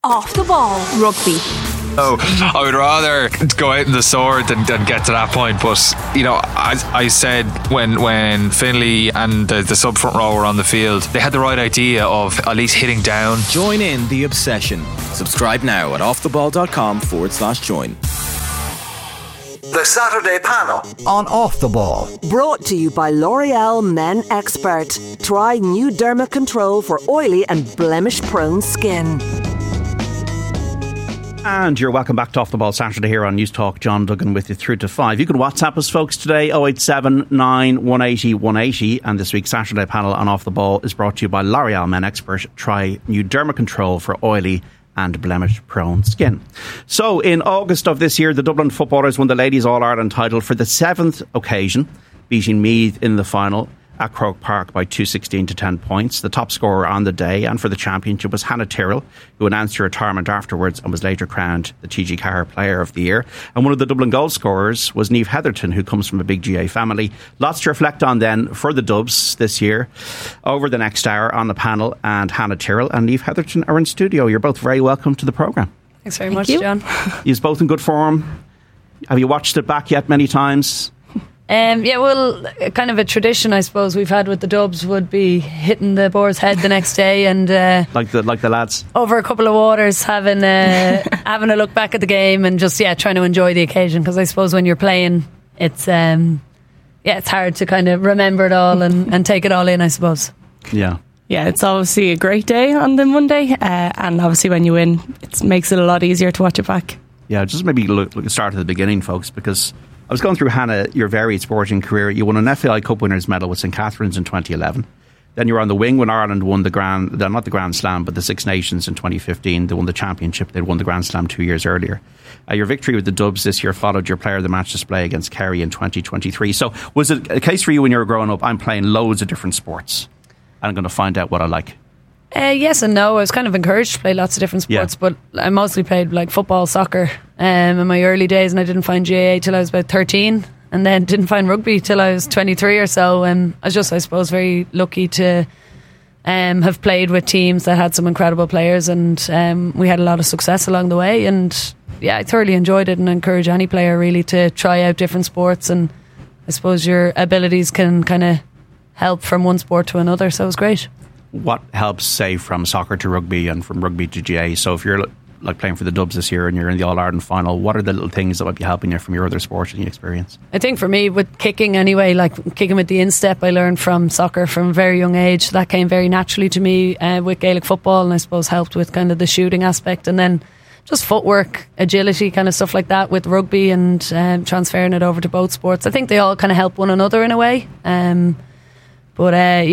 Off the Ball Rugby. So I would rather go out in the sword than get to that point. But you know, as I said, when Finlay and the sub front row were on the field, they had the right idea of at least hitting down. Join in the obsession. Subscribe now at offtheball.com/join. The Saturday Panel on Off the Ball. Brought to you by L'Oreal Men Expert. Try new Derma Control for oily and blemish-prone skin. And you're welcome back to Off the Ball Saturday here on News Talk. John Duggan with you through to 5. You can WhatsApp us, folks, today, 087 9 180 180. And this week's Saturday Panel on Off the Ball is brought to you by L'Oreal Men Expert. Try new Derma Control for oily and blemish-prone skin. So, in August of this year, the Dublin footballers won the Ladies All-Ireland title for the 7th occasion, beating Meath in the final at Croke Park by 216 to 10 points. The top scorer on the day and for the championship was Hannah Tyrrell, who announced her retirement afterwards and was later crowned the TG Carr Player of the Year. And one of the Dublin goal scorers was Niamh Heatherton, who comes from a big GA family. Lots to reflect on then for the Dubs this year. Over the next hour on the panel, and Hannah Tyrrell and Niamh Heatherton are in studio. You're both very welcome to the programme. Thanks very much, John. You're both in good form. Have you watched it back yet many times? Yeah, well, kind of a tradition, I suppose, we've had with the Dubs would be hitting the Boar's Head the next day and like the lads over a couple of waters, having having a look back at the game and just trying to enjoy the occasion, because I suppose when you're playing, it's it's hard to kind of remember it all and take it all in, I suppose. Yeah, it's obviously a great day on the Monday, and obviously when you win, it makes it a lot easier to watch it back. Yeah, just maybe look start at the beginning, folks, because I was going through, Hannah, your varied sporting career. You won an FAI Cup Winners' Medal with St Catherine's in 2011. Then you were on the wing when Ireland won not the Grand Slam, but the Six Nations in 2015. They won the championship. They'd won the Grand Slam 2 years earlier. Your victory with the Dubs this year followed your Player of the Match display against Kerry in 2023. So was it a case for you when you were growing up, I'm playing loads of different sports and I'm going to find out what I like? Yes and no. I was kind of encouraged to play lots of different sports, but I mostly played like football, soccer in my early days, and I didn't find GAA till I was about 13, and then didn't find rugby till I was 23 or so. I was just, I suppose, very lucky to have played with teams that had some incredible players, and we had a lot of success along the way, and I thoroughly enjoyed it, and encourage any player really to try out different sports, and I suppose your abilities can kind of help from one sport to another, so it was great. What helps, say, from soccer to rugby and from rugby to GA? So if you're like playing for the Dubs this year and you're in the All-Ireland final, what are the little things that might be helping you from your other sporting experience? I think for me, with kicking anyway, like kicking with the instep, I learned from soccer from a very young age. That came very naturally to me with Gaelic football, and I suppose helped with kind of the shooting aspect, and then just footwork, agility, kind of stuff like that with rugby, and transferring it over to both sports. I think they all kind of help one another in a way. But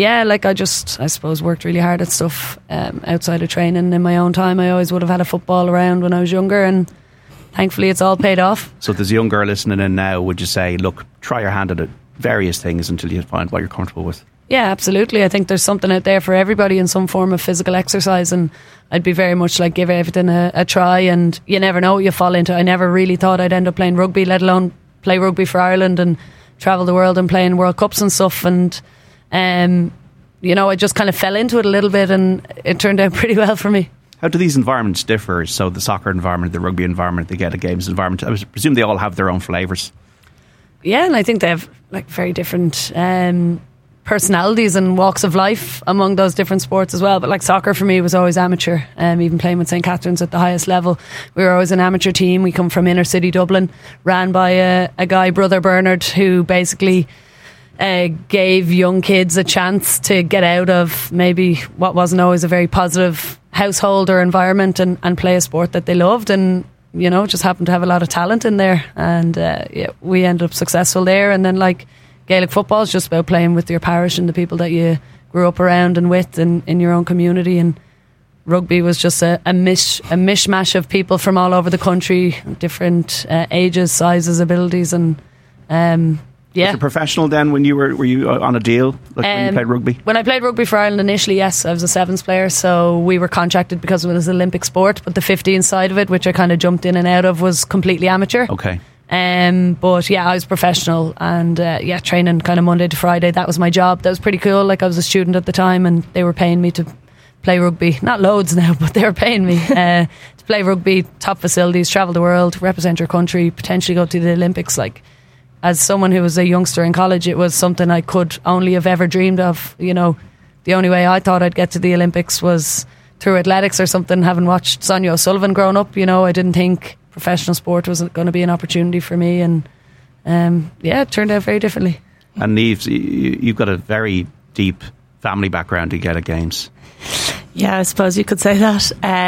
I suppose worked really hard at stuff outside of training in my own time. I always would have had a football around when I was younger, and thankfully it's all paid off. So if there's a young girl listening in now, would you say, look, try your hand at it, various things until you find what you're comfortable with? Yeah, absolutely. I think there's something out there for everybody in some form of physical exercise, and I'd be very much like give everything a try, and you never know what you fall into. I never really thought I'd end up playing rugby, let alone play rugby for Ireland and travel the world and playing World Cups and stuff, and I just kind of fell into it a little bit, and it turned out pretty well for me. How do these environments differ? So the soccer environment, the rugby environment, the Gaelic Games environment, I presume they all have their own flavours. Yeah, and I think they have like very different personalities and walks of life among those different sports as well. But like soccer for me was always amateur, even playing with St Catherine's at the highest level. We were always an amateur team. We come from inner city Dublin, ran by a guy, Brother Bernard, who basically gave young kids a chance to get out of maybe what wasn't always a very positive household or environment and play a sport that they loved, and just happened to have a lot of talent in there, and we ended up successful there. And then like Gaelic football is just about playing with your parish and the people that you grew up around and with in your own community, and rugby was just a mishmash of people from all over the country, different ages, sizes, abilities, and Was you professional then when you were you on a deal when you played rugby? When I played rugby for Ireland initially, yes, I was a sevens player, so we were contracted because it was an Olympic sport, but the 15 side of it, which I kind of jumped in and out of, was completely amateur. Okay. But yeah, I was professional, and training kind of Monday to Friday. That was my job. That was pretty cool. Like, I was a student at the time, and they were paying me to play rugby. Not loads now, but they were paying me to play rugby, top facilities, travel the world, represent your country, potentially go to the Olympics. Like, as someone who was a youngster in college, it was something I could only have ever dreamed of. You know, the only way I thought I'd get to the Olympics was through athletics or something, having watched Sonia O'Sullivan growing up. You know, I didn't think professional sport was going to be an opportunity for me, and it turned out very differently. And Niamh, you've got a very deep family background to get at games. Yeah, I suppose you could say that.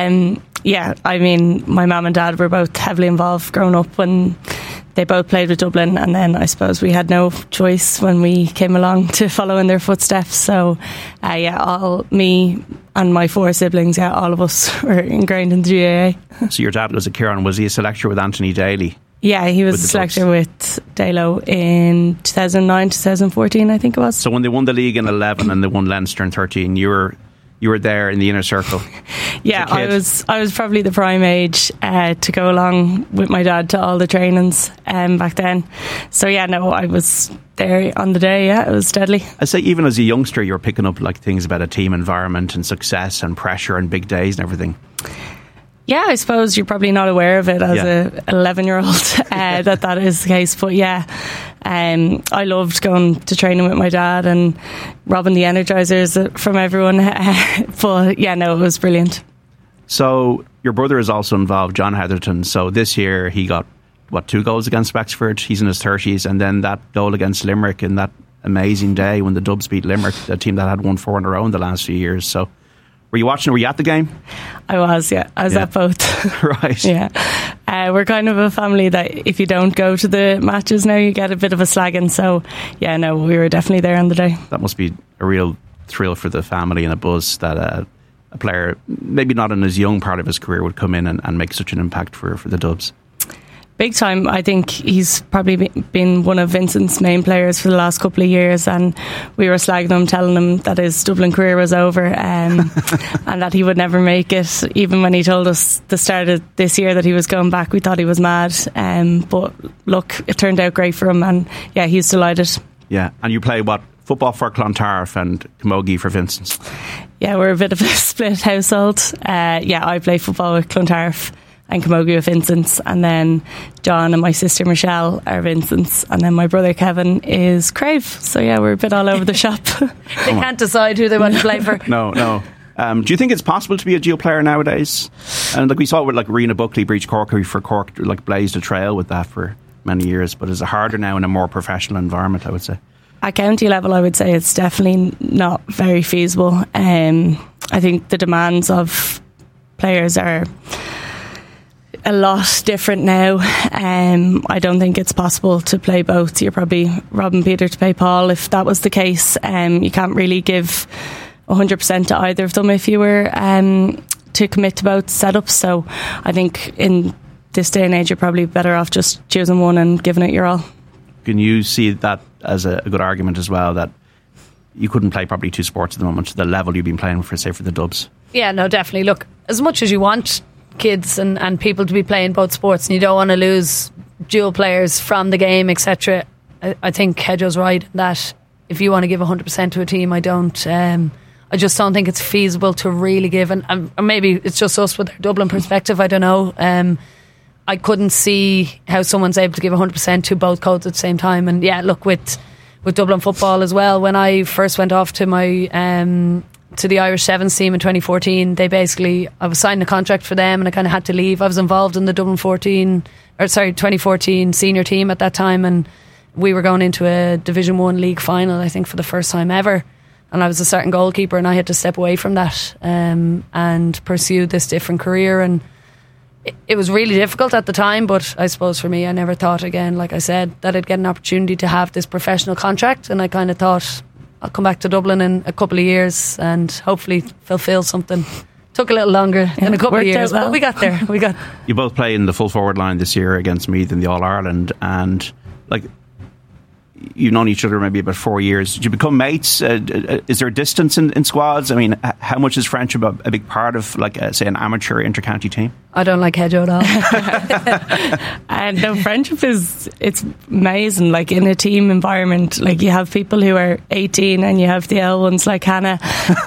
I mean, my mum and dad were both heavily involved growing up when they both played with Dublin, and then I suppose we had no choice when we came along to follow in their footsteps. So all me and my 4 siblings, all of us were ingrained in the GAA. So your dad was a Kieran. Was he a selector with Anthony Daly? Yeah, he was a selector with Dalo in 2009, 2014, I think it was. So when they won the league in 11 and they won Leinster in 13, you were there in the inner circle. Yeah, I was probably the prime age to go along with my dad to all the trainings back then. So I was there on the day. Yeah, it was deadly. I say even as a youngster, you were picking up like things about a team environment and success and pressure and big days and everything. Yeah, I suppose you're probably not aware of it as an 11-year-old that is the case. But I loved going to training with my dad and robbing the Energizers from everyone. It was brilliant. So your brother is also involved, John Heatherton. So this year he got, 2 goals against Wexford. He's in his 30s. And then that goal against Limerick in that amazing day when the Dubs beat Limerick, a team that had won 4 in a row in the last few years. So were you watching? Were you at the game? I was, yeah. I was at both. Right. Yeah. We're kind of a family that if you don't go to the matches now, you get a bit of a slagging. So, we were definitely there on the day. That must be a real thrill for the family and a buzz that a player, maybe not in his young part of his career, would come in and make such an impact for the Dubs. Big time. I think he's probably been one of Vincent's main players for the last couple of years, and we were slagging him, telling him that his Dublin career was over and that he would never make it. Even when he told us the start of this year that he was going back, we thought he was mad, but look, it turned out great for him, and he's delighted. Yeah. And you play football for Clontarf and Camogie for Vincent's? Yeah, we're a bit of a split household. I play football with Clontarf and Camogie with Vincent's, and then John and my sister Michelle are Vincent's, and then my brother Kevin is Crave. So we're a bit all over the shop. They can't decide who they want to play for. No. Do you think it's possible to be a dual player nowadays? And we saw it with Rena Buckley, Breach Cork for Cork, blazed a trail with that for many years, but is it harder now in a more professional environment, I would say? At county level, I would say it's definitely not very feasible. I think the demands of players are a lot different now. I don't think it's possible to play both. You're probably robbing Peter to pay Paul if that was the case. You can't really give 100% to either of them if you were to commit to both setups. So I think in this day and age you're probably better off just choosing one and giving it your all. Can you see that as a good argument as well, that you couldn't play probably 2 sports at the moment to the level you've been playing for, say, for the Dubs? Yeah, no, definitely. Look, as much as you want kids and people to be playing both sports and you don't want to lose dual players from the game, etc., I think Hedge's right that if you want to give 100% to a team, I just don't think it's feasible to really give, and maybe it's just us with our Dublin perspective, I don't know. I couldn't see how someone's able to give 100% to both codes at the same time. And look, with Dublin football as well, when I first went off to my to the Irish Sevens team in 2014, I was signing a contract for them and I kind of had to leave. I was involved in the Dublin 2014 senior team at that time, and we were going into a Division 1 league final, I think, for the first time ever, and I was a starting goalkeeper, and I had to step away from that and pursue this different career. And it was really difficult at the time, but I suppose for me, I never thought again, like I said, that I'd get an opportunity to have this professional contract, and I kind of thought I'll come back to Dublin in a couple of years and hopefully fulfil something. Took a little longer than a couple of years, but we got there. You both play in the full forward line this year against Meath in the All-Ireland, and you've known each other maybe about 4 years. Did you become mates? Is there a distance in squads? I mean, how much is friendship a big part of, like, say, an amateur inter-county team? I don't like Hedjo at all. And no, friendship it's amazing. Like, in a team environment, like, you have people who are 18 and you have the L ones like Hannah.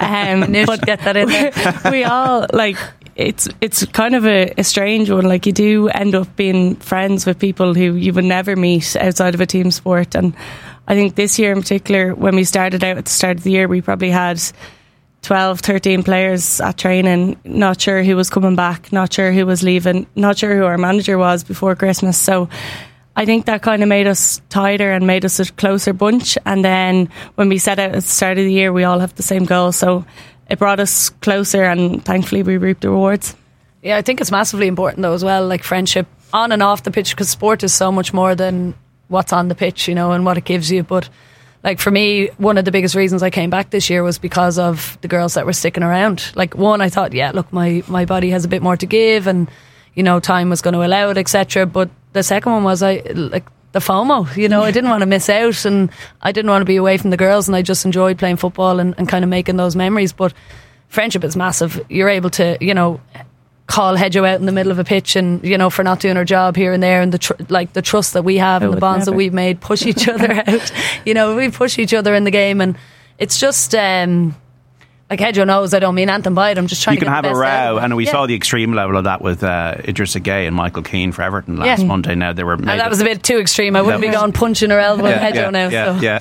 But get that in there. We all, like, it's kind of a strange one. Like, you do end up being friends with people who you would never meet outside of a team sport. And I think this year in particular, when we started out at the start of the year, we probably had 12, 13 players at training, not sure who was coming back, not sure who was leaving, not sure who our manager was before Christmas. So I think that kind of made us tighter and made us a closer bunch. And then when we set out at the start of the year, we all have the same goal. So it brought us closer, and thankfully we reaped the rewards. Yeah, I think it's massively important though as well, like friendship on and off the pitch, because sport is so much more than what's on the pitch, you know, and what it gives you. But like, for me, one of the biggest reasons I came back this year was because of the girls that were sticking around. Like, one, I thought, yeah, look, my body has a bit more to give, and, you know, time was going to allow it, etc. But the second one was, I like the FOMO, you know, I didn't want to miss out, and I didn't want to be away from the girls, and I just enjoyed playing football and kind of making those memories. But friendship is massive. You're able to, you know, call Hedjo out in the middle of a pitch, and, you know, for not doing her job here and there, and the trust that we have and the bonds that we've made, push each other out. You know, we push each other in the game, and it's just like, Hedjo knows I don't mean anything by it. I'm just trying to get the best out. You can have a row, and we saw the extreme level of that with Idrissa Gueye and Michael Keane for Everton last Monday. Now they were, and that was a bit too extreme. I wouldn't be going punching her elbow at Hedjo now.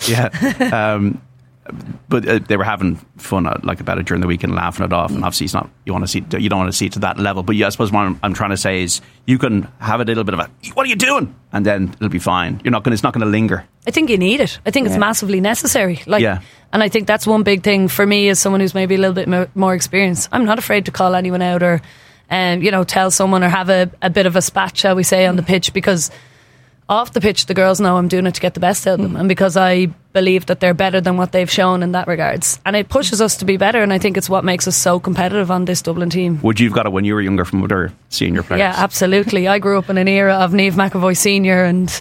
Yeah. But they were having fun like about it during the week and laughing it off. And obviously, it's not, you don't want to see it to that level. But yeah, I suppose what I'm trying to say is, you can have a little bit of a, what are you doing? And then it'll be fine. It's not going to linger. I think you need it. I think it's massively necessary. And I think that's one big thing for me as someone who's maybe a little bit more experienced. I'm not afraid to call anyone out, or tell someone, or have a bit of a spat, shall we say, on the pitch, because off the pitch, the girls know I'm doing it to get the best out of them, and because I believe that they're better than what they've shown in that regards, and it pushes us to be better. And I think it's what makes us so competitive on this Dublin team. Would you have got it when you were younger from other senior players? Yeah, absolutely. I grew up in an era of Niamh McAvoy Senior and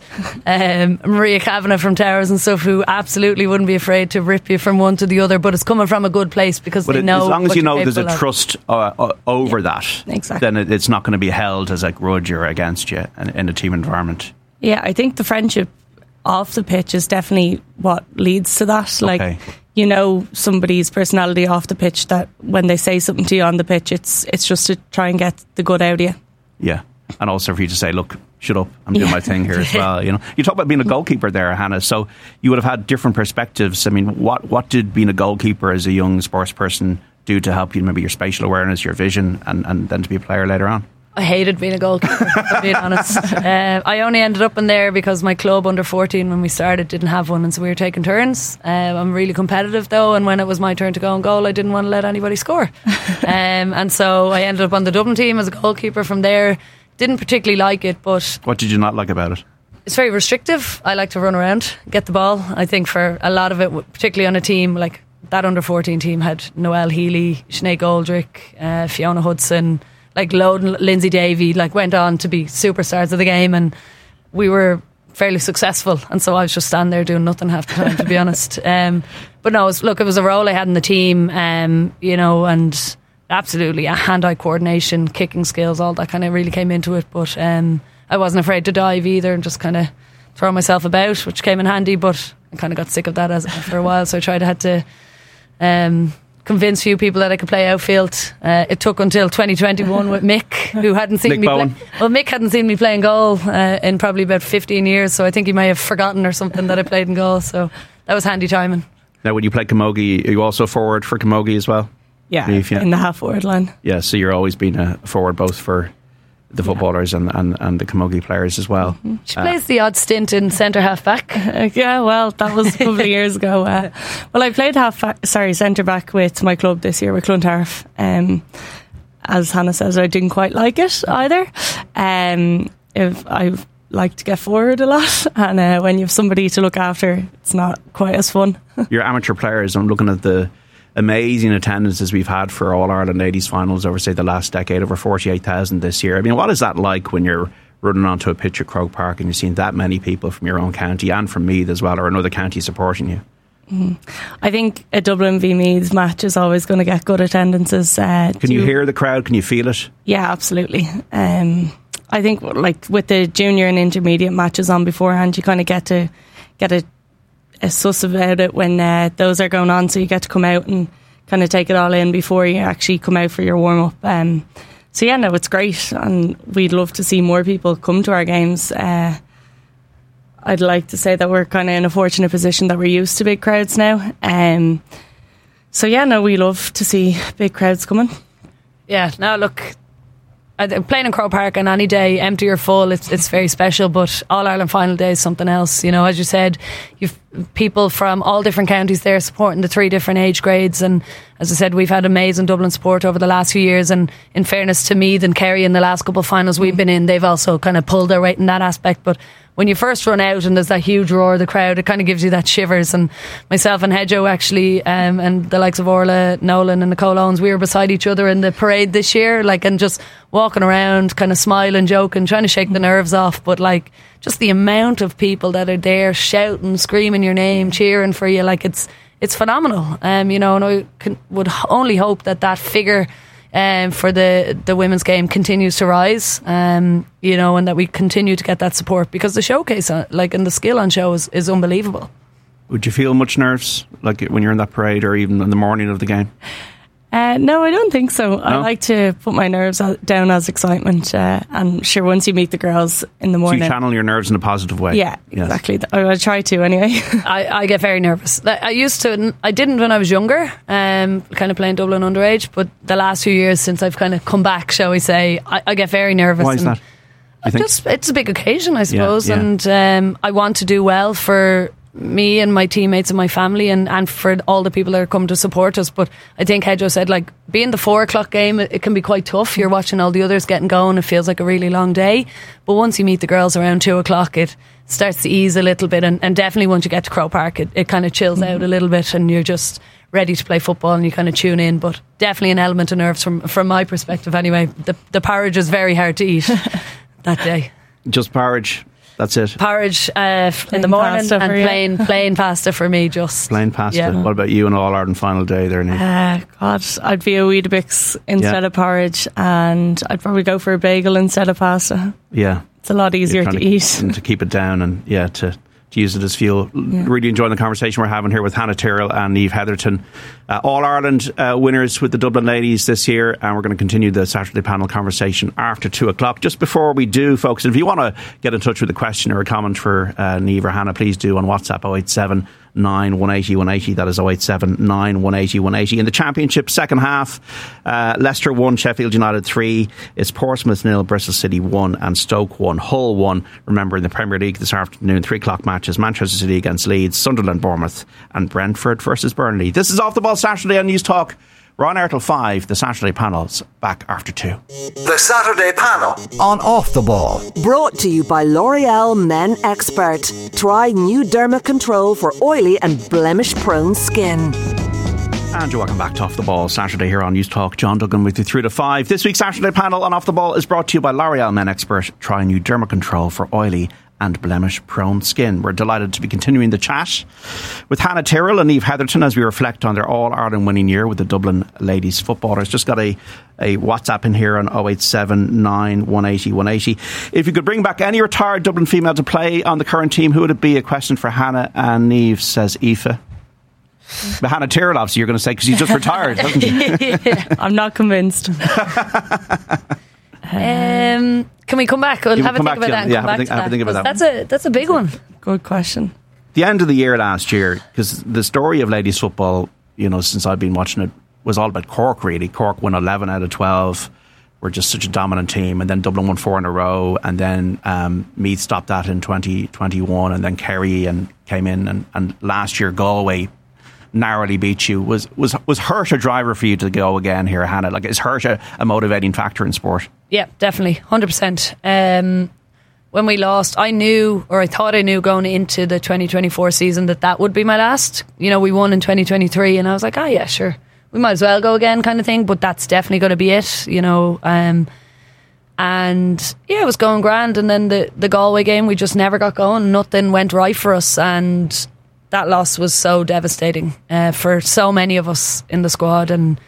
Maria Kavanagh from Towers and stuff, who absolutely wouldn't be afraid to rip you from one to the other, but it's coming from a good place, because they know. As long as you know there's a trust over that, exactly, then it's not going to be held as a grudge or against you in a team environment. Yeah, I think the friendship off the pitch is definitely what leads to that. Like, you know, somebody's personality off the pitch, that when they say something to you on the pitch, it's just to try and get the good out of you. Yeah, and also for you to say, look, shut up, I'm doing my thing here as well. You know, you talk about being a goalkeeper there, Hannah, so you would have had different perspectives. I mean, what did being a goalkeeper as a young sports person do to help you, maybe your spatial awareness, your vision, and then to be a player later on? I hated being a goalkeeper, to be honest. I only ended up in there because my club under 14, when we started, didn't have one, and so we were taking turns. I'm really competitive though, and when it was my turn to go in goal, I didn't want to let anybody score. And so I ended up on the Dublin team as a goalkeeper from there. Didn't particularly like it, but... What did you not like about it? It's very restrictive. I like to run around, get the ball. I think for a lot of it, particularly on a team like that under 14 team, had Noelle Healy, Sinead Goldrick, Fiona Hudson, like Lindsay Davey, like went on to be superstars of the game, and we were fairly successful, and so I was just standing there doing nothing half the time, to be honest. But no, it was a role I had in the team, and absolutely hand-eye coordination, kicking skills, all that kind of really came into it. But I wasn't afraid to dive either, and just kind of throw myself about, which came in handy. But I kind of got sick of that for a while, so I had to convince few people that I could play outfield. It took until 2021 with Mick, who hadn't seen me play. Well, Mick hadn't seen me play in goal in probably about 15 years, so I think he may have forgotten or something that I played in goal, so that was handy timing. Now, when you play camogie, are you also forward for camogie as well? Yeah, in the half forward line. Yeah, so you're always been a forward both for the footballers and the camogie players as well. Mm-hmm. She plays the odd stint in centre half back. Yeah, well, that was a couple of years ago. Well, I played centre back with my club this year with Clontarf. As Hannah says, I didn't quite like it either. If I like to get forward a lot, and when you have somebody to look after, it's not quite as fun. Your amateur players, I'm looking at the amazing attendances we've had for All Ireland ladies finals over, say, the last decade, over 48,000 this year. I mean, what is that like when you're running onto a pitch at Croke Park and you've seen that many people from your own county and from Meath as well, or another county supporting you? I think a Dublin v Meath match is always going to get good attendances. Can you hear the crowd? Can you feel it? Yeah, absolutely. I think like with the junior and intermediate matches on beforehand, you kind of get to get a suss about it when those are going on, so you get to come out and kind of take it all in before you actually come out for your warm-up. So yeah, no, it's great, and we'd love to see more people come to our games. I'd like to say that we're kind of in a fortunate position that we're used to big crowds now. So yeah, no, we love to see big crowds coming. Yeah, now look, playing in Croke Park on any day, empty or full, it's very special. But All Ireland final day is something else. You know, as you said, you've people from all different counties there supporting the 3 different age grades. And as I said, we've had amazing Dublin support over the last few years. And in fairness to Meath and Kerry in the last couple of finals we've been in, they've also kind of pulled their weight in that aspect. But when you first run out and there's that huge roar of the crowd, it kind of gives you that shivers. And myself and Hedjo actually, and the likes of Orla Nolan and Nicole Owens, we were beside each other in the parade this year, like, and just walking around, kind of smiling, joking, trying to shake the nerves off. But like, just the amount of people that are there shouting, screaming your name, cheering for you, like it's phenomenal. You know, and I would only hope that figure for the women's game continues to rise, you know, and that we continue to get that support, because the showcase, like, and the skill on show is unbelievable. Would you feel much nerves, like when you're in that parade or even in the morning of the game? No, I don't think so. No? I like to put my nerves down as excitement, and sure, once you meet the girls in the morning, so you channel your nerves in a positive way. Yeah, yes. Exactly. I try to anyway. I get very nervous. I didn't when I was younger, kind of playing Dublin underage, but the last few years since I've kind of come back, shall we say, I get very nervous. Why is that? It's a big occasion, I suppose, yeah. And I want to do well for me and my teammates and my family, and for all the people that are coming to support us. But I think Hedjo said, like, being the 4 o'clock game, it can be quite tough. You're watching all the others getting going, it feels like a really long day. But once you meet the girls around 2 o'clock, it starts to ease a little bit, and definitely once you get to Croke Park, it kind of chills out a little bit, and you're just ready to play football and you kind of tune in. But definitely an element of nerves from my perspective anyway. The porridge is very hard to eat that day. Just porridge? That's it. Porridge in the morning, and plain pasta for me. Just plain pasta. Yeah. What about you on All Ireland final day there, Niamh? God, I'd be a Weetabix instead of porridge, and I'd probably go for a bagel instead of pasta. Yeah, it's a lot easier to eat and to keep it down, and to use it as fuel. Yeah. Really enjoying the conversation we're having here with Hannah Tyrrell and Niamh Heatherton, All Ireland winners with the Dublin ladies this year, and we're going to continue the Saturday panel conversation after 2 o'clock. Just before we do, folks, if you want to get in touch with a question or a comment for Niamh or Hannah, please do on WhatsApp 087 9 180 180. That is 087 9 180 180. In the Championship second half, Leicester 1, Sheffield United 3. It's Portsmouth 0, Bristol City 1 and Stoke 1, Hull 1. Remember, in the Premier League this afternoon, 3 o'clock matches: Manchester City against Leeds, Sunderland, Bournemouth and Brentford versus Burnley. This is Off the Ball Saturday on News Talk. We're on air till 5. The Saturday panel's back after 2. The Saturday panel on Off the Ball. Brought to you by L'Oreal Men Expert. Try new Derma Control for oily and blemish-prone skin. And you're welcome back to Off the Ball Saturday here on News Talk. John Duggan with you through to 5. This week's Saturday panel on Off the Ball is brought to you by L'Oreal Men Expert. Try new Derma Control for oily and blemish-prone skin. We're delighted to be continuing the chat with Hannah Tyrrell and Niamh Heatherton as we reflect on their All-Ireland winning year with the Dublin ladies footballers. Just got a WhatsApp in here on 087 9 180 180. If you could bring back any retired Dublin female to play on the current team, who would it be? A question for Hannah and Niamh, says Aoife. But Hannah Tyrrell, obviously, you're going to say, because he's just retired, hasn't he? I'm not convinced. Can we come back? We'll have a think about that and come back to that. Have a think about that. That's a big one. Good question. The end of the year last year, because the story of ladies football, you know, since I've been watching it, was all about Cork, really. Cork won 11 out of 12. We're just such a dominant team. And then Dublin won 4 in a row. And then Meath stopped that in 2021. And then Kerry came in. And last year, Galway narrowly beat you. Was hurt a driver for you to go again here, Hannah? Like, is hurt a motivating factor in sport? Yeah, definitely, 100%. When we lost, I knew, or I thought I knew going into the 2024 season that would be my last. You know, we won in 2023 and I was like, yeah, sure, we might as well go again, kind of thing. But that's definitely going to be it. You know, And yeah, it was going grand. And then the Galway game, we just never got going. Nothing went right for us, and that loss was so devastating for so many of us in the squad. And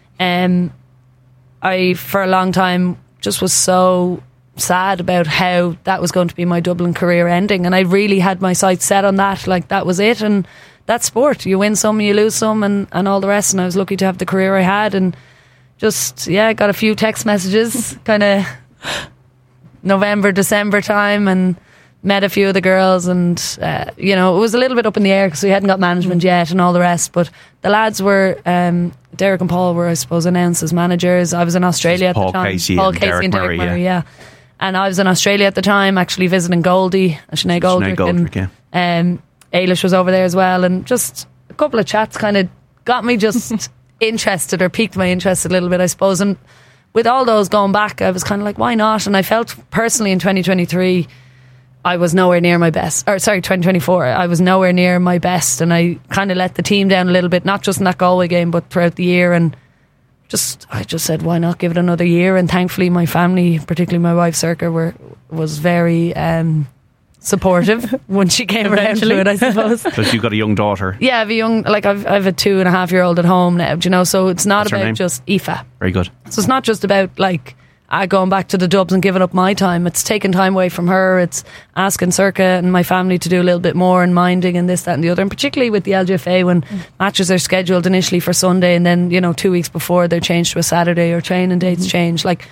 I, for a long time, just was so sad about how that was going to be my Dublin career ending, and I really had my sights set on that. Like, that was it, and that's sport. You win some, you lose some, and all the rest. And I was lucky to have the career I had, and just got a few text messages kind of November, December time, and met a few of the girls, and it was a little bit up in the air because we hadn't got management yet and all the rest. But the lads were Derek and Paul were, I suppose, announced as managers. I was in Australia at the time. Paul Casey and Derek Murray, yeah. And I was in Australia at the time, actually visiting Goldie, Sinead Goldrick, and Ailish was over there as well. And just a couple of chats kind of got me just interested, or piqued my interest a little bit, I suppose. And with all those going back, I was kind of like, why not? And I felt personally in 2023 I was nowhere near my best. 2024 I was nowhere near my best, and I kind of let the team down a little bit, not just in that Galway game but throughout the year. And I just said, why not give it another year? And thankfully my family, particularly my wife Circa, was very supportive when she came around to it, I suppose. Because you've got a young daughter. Yeah, I have a young, I've a 2.5-year-old at home now, so it's not about just Aoife. Very good. So it's not just about going back to the Dubs and giving up my time. It's taking time away from her. It's asking Circa and my family to do a little bit more, and minding and this, that and the other. And particularly with the LGFA, when matches are scheduled initially for Sunday, and then 2 weeks before they're changed to a Saturday, or training dates change. Like,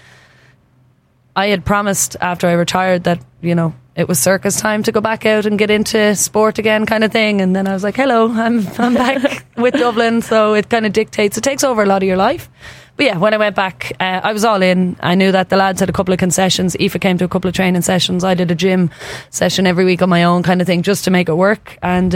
I had promised after I retired that it was Circa's time to go back out and get into sport again, kind of thing. And then I was like, hello, I'm back with Dublin. So it kind of dictates, it takes over a lot of your life. But yeah, when I went back, I was all in. I knew that the lads had a couple of concessions. Aoife came to a couple of training sessions. I did a gym session every week on my own, kind of thing, just to make it work. And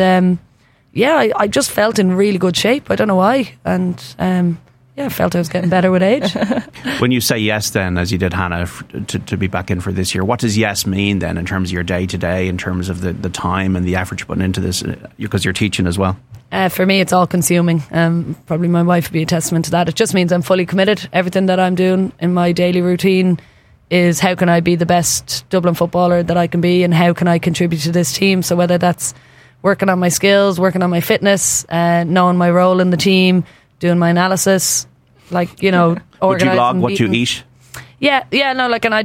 I just felt in really good shape. I don't know why. And I felt I was getting better with age. When you say yes then, as you did, Hannah, to be back in for this year, what does yes mean then in terms of your day-to-day, in terms of the time and the effort you're putting into this, because you're teaching as well? For me, it's all consuming. Probably my wife would be a testament to that. It just means I'm fully committed. Everything that I'm doing in my daily routine is, how can I be the best Dublin footballer that I can be, and how can I contribute to this team? So whether that's working on my skills, working on my fitness, knowing my role in the team, doing my analysis, would you log what you eat? And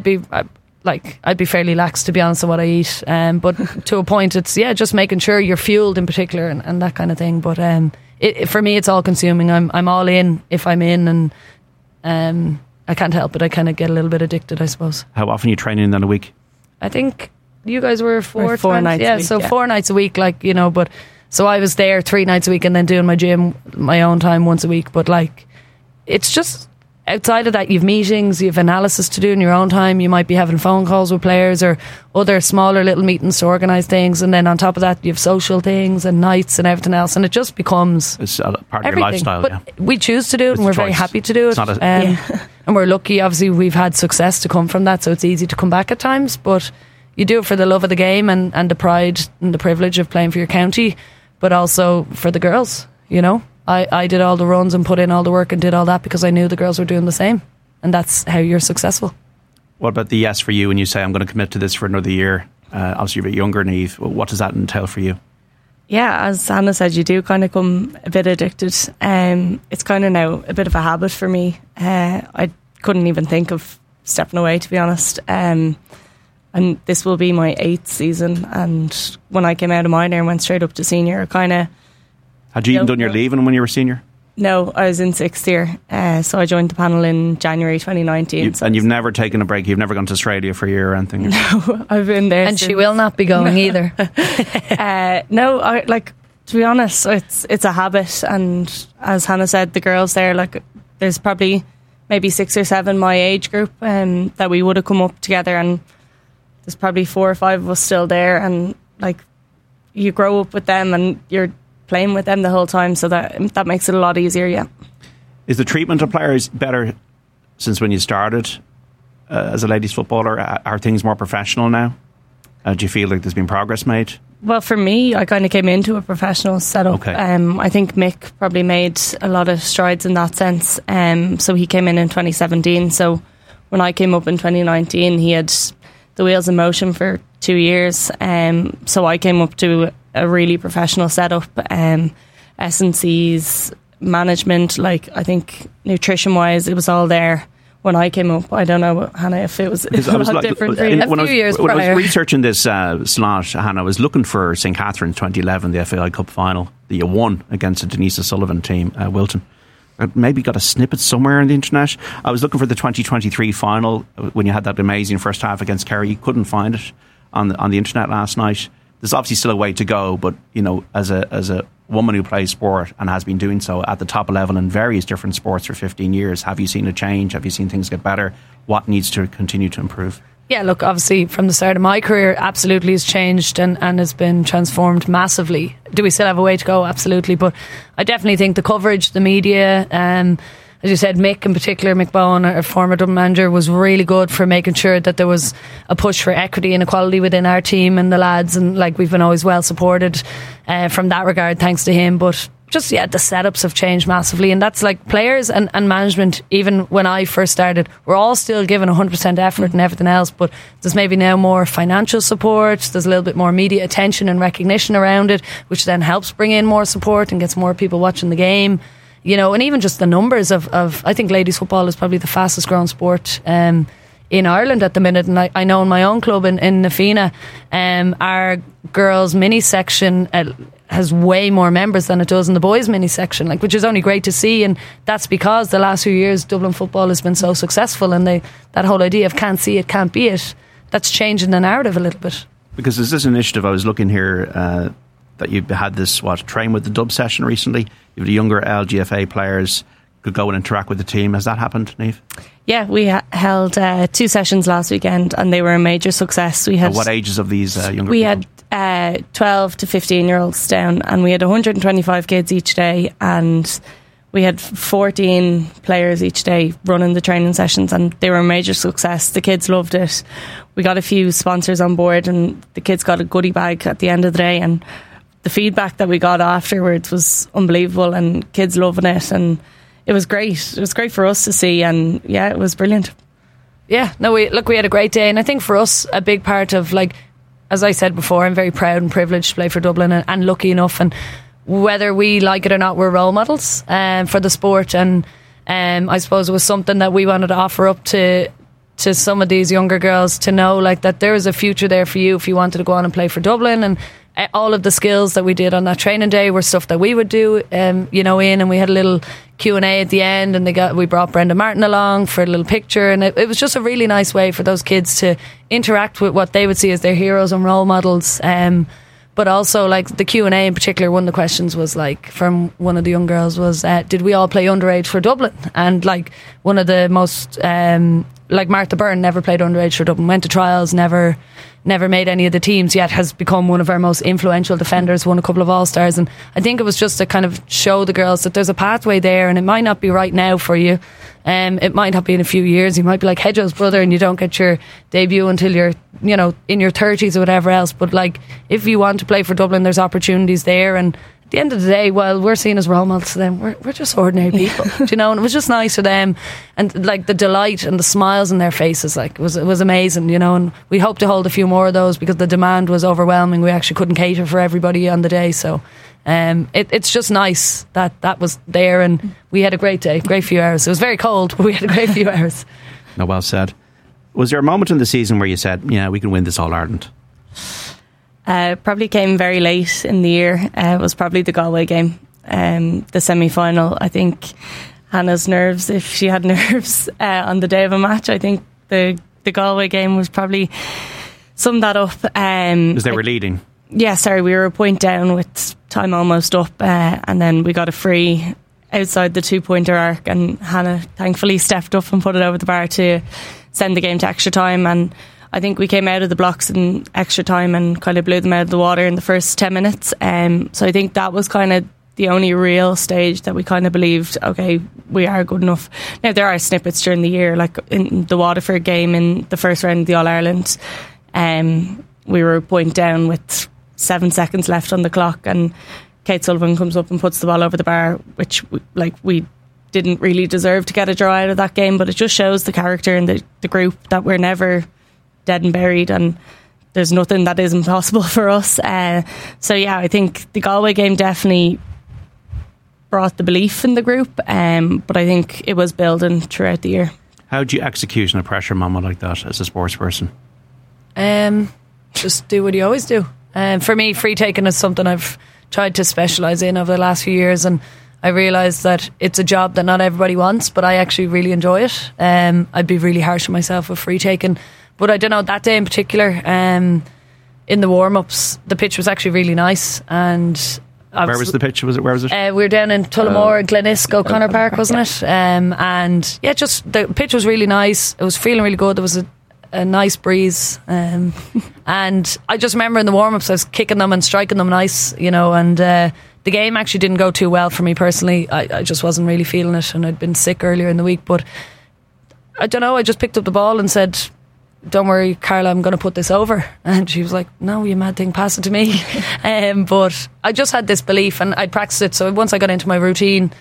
I'd be fairly lax, to be honest, on what I eat, but to a point it's just making sure you're fueled in particular, and that kind of thing. But for me, it's all consuming. I'm all in if I'm in, and I can't help it. I kind of get a little bit addicted, I suppose. How often are you training in a week? I think you guys were four nights a week, so 4 nights a week, but so I was there 3 nights a week, and then doing my gym my own time once a week. But it's just, outside of that, you've meetings, you've analysis to do in your own time. You might be having phone calls with players, or other smaller little meetings to organise things, and then on top of that you have social things and nights and everything else, and it just becomes, it's part of everything. Your lifestyle. But we choose to do it, and we're very happy to do it. And we're lucky, obviously we've had success to come from that, so it's easy to come back at times. But you do it for the love of the game, and the pride and the privilege of playing for your county, but also for the girls. I did all the runs and put in all the work and did all that because I knew the girls were doing the same, and that's how you're successful. What about the yes for you when you say, I'm going to commit to this for another year? Obviously you're a bit younger, Niamh. What does that entail for you? Yeah, as Hannah said, you do kind of come a bit addicted. It's kind of now a bit of a habit for me. I couldn't even think of stepping away, to be honest. And this will be my 8th season, and when I came out of minor and went straight up to senior, I kind of... Had you even done your leaving when you were senior? No, I was in 6th year, so I joined the panel in January 2019. And you've never taken a break? You've never gone to Australia for a year or anything? No, I've been there and she will not be going either. No, to be honest, it's a habit, and as Hannah said, the girls there, there's probably maybe 6 or 7 my age group that we would have come up together, and there's probably 4 or 5 of us still there, and you grow up with them and you're playing with them the whole time, so that makes it a lot easier. Yeah. Is the treatment of players better since when you started as a ladies footballer? Are things more professional now? Do you feel like there's been progress made? Well, for me, I kind of came into a professional setup. Okay. I think Mick probably made a lot of strides in that sense. So he came in 2017. So when I came up in 2019, he had the wheels in motion for 2 years. So I came up to a really professional setup. S&C's management, like I think nutrition wise, it was all there when I came up. I don't know, Hannah, if it was different. When I was researching this slot, Hannah, I was looking for St. Catherine's 2011, the FAI Cup final that you won against the Denise O'Sullivan team, Wilton. Maybe got a snippet somewhere on the internet. I was looking for the 2023 final when you had that amazing first half against Kerry. Couldn't find it on the internet last night. There's obviously still a way to go, but you know, as a woman who plays sport and has been doing so at the top level in various different sports for 15 years, have you seen a change? Have you seen things get better? What needs to continue to improve? Yeah, look, obviously from the start of my career, absolutely has changed and has been transformed massively. Do we still have a way to go? Absolutely. But I definitely think the coverage, the media, as you said, Mick in particular, Mick Bowen, our former Dublin manager, was really good for making sure that there was a push for equity and equality within our team and the lads. And like, we've been always well supported from that regard, thanks to him. But just, yeah, the setups have changed massively, and that's like players and management. Even when I first started, we're all still giving 100% effort and everything else, but there's maybe now more financial support, there's a little bit more media attention and recognition around it, which then helps bring in more support and gets more people watching the game, you know. And even just the numbers of I think ladies football is probably the fastest growing sport in Ireland at the minute. And I know in my own club in Nafina, our girls mini section has way more members than it does in the boys mini section, like, which is only great to see. And that's because the last few years Dublin football has been so successful, and that whole idea of can't see it, can't be it, that's changing the narrative a little bit. Because there's this initiative, I was looking here, that you had this train with the Dub session recently. You have the younger LGFA players could go and interact with the team. Has that happened, Niamh? Yeah, we held 2 sessions last weekend, and they were a major success. We had what ages of these younger we people? Had 12 to 15 year olds down, and we had 125 kids each day, and we had 14 players each day running the training sessions, and they were a major success. The kids loved it. We got a few sponsors on board, and the kids got a goodie bag at the end of the day, and the feedback that we got afterwards was unbelievable, and kids loving it, and it was great. It was great for us to see, and yeah, it was brilliant. Yeah, no, we had a great day, and I think for us a big part of, like, as I said before, I'm very proud and privileged to play for Dublin, and lucky enough, and whether we like it or not, we're role models for the sport, and I suppose it was something that we wanted to offer up to some of these younger girls, to know like that there is a future there for you if you wanted to go on and play for Dublin. And all of the skills that we did on that training day were stuff that we would do, and we had a little Q&A at the end, and we brought Brenda Martin along for a little picture, and it was just a really nice way for those kids to interact with what they would see as their heroes and role models. But also, like, the Q&A in particular, one of the questions was, like, from one of the young girls was, did we all play underage for Dublin? And, like, one of the most, like, Martha Byrne never played underage for Dublin, went to trials, never made any of the teams, yet has become one of our most influential defenders, won a couple of All-Stars. And I think it was just to kind of show the girls that there's a pathway there, and it might not be right now for you. It might not be in a few years. You might be like Hedgeho's brother and you don't get your debut until you're, in your 30s or whatever else. But, like, if you want to play for Dublin, there's opportunities there. And at the end of the day, while we're seen as role models to them, we're just ordinary people, and it was just nice for them, and like the delight and the smiles on their faces, like, it was amazing, and we hope to hold a few more of those because the demand was overwhelming. We actually couldn't cater for everybody on the day, so it's just nice that was there, and we had a great day, great few hours. It was very cold, but we had a great few hours. No, well said. Was there a moment in the season where you said, yeah, we can win this All-Ireland? Probably came very late in the year. It was probably the Galway game, the semi-final. I think Hannah's nerves, if she had nerves on the day of a match, I think the Galway game was probably summed that up. Because they were leading? Yeah, sorry, we were a point down with time almost up, and then we got a free outside the 2-pointer arc, and Hannah thankfully stepped up and put it over the bar to send the game to extra time. And I think we came out of the blocks in extra time and kind of blew them out of the water in the first 10 minutes. So I think that was kind of the only real stage that we kind of believed, okay, we are good enough. Now, there are snippets during the year, like in the Waterford game in the first round of the All-Ireland, we were a point down with 7 seconds left on the clock, and Kate Sullivan comes up and puts the ball over the bar, which we didn't really deserve to get a draw out of that game, but it just shows the character in the group, that we're never dead and buried, and there's nothing that isn't possible for us. So yeah, I think the Galway game definitely brought the belief in the group, but I think it was building throughout the year. How do you execute on a pressure moment like that as a sports person? Just do what you always do. For me, free taking is something I've tried to specialise in over the last few years, and I realised that it's a job that not everybody wants, but I actually really enjoy it. I'd be really harsh on myself with free taking, but I don't know, that day in particular, in the warm-ups, the pitch was actually really nice, and where was the pitch? Where was it? We were down in Tullamore, Glenisco, O'Connor Park, wasn't it? And yeah, just the pitch was really nice. It was feeling really good. There was a nice breeze, and I just remember in the warm-ups I was kicking them and striking them nice, and the game actually didn't go too well for me personally. I just wasn't really feeling it, and I'd been sick earlier in the week, but I don't know, I just picked up the ball and said, don't worry, Carla, I'm going to put this over. And she was like, no, you mad thing, pass it to me. But I just had this belief, and I'd practiced it, so once I got into my routine,